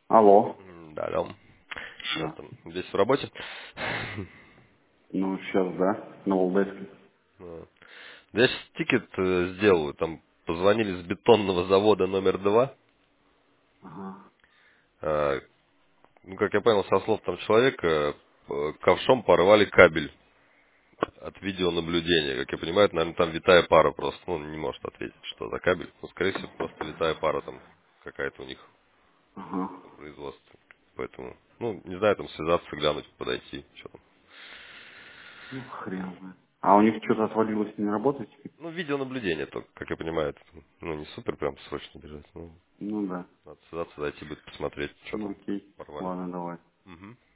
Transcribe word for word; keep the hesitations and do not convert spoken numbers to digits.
Алло. М, Да, да. Сейчас Да. там здесь в работе. Ну, сейчас, да, на Волдеске. Ну, да я сейчас тикет э, сделаю. Там позвонили с бетонного завода номер два. Ага. А, Ну, как я понял, со слов там человека, э, ковшом порвали кабель от видеонаблюдения. Как я понимаю, это, наверное, там витая пара просто. Ну, он не может ответить, что за кабель. Ну, скорее всего, просто витая пара там какая-то у них Ага. на производстве. Поэтому, ну, не знаю, там связаться, глянуть, подойти, что там. Ну, хрен знает. А у них что-то отвалилось, не работает теперь? Ну, видеонаблюдение только, как я понимаю, это, ну, не супер прям срочно бежать. Ну, Ну, да. надо связаться, зайти будет посмотреть, что Ну, там окей. порвали. Ладно, давай. Мгм.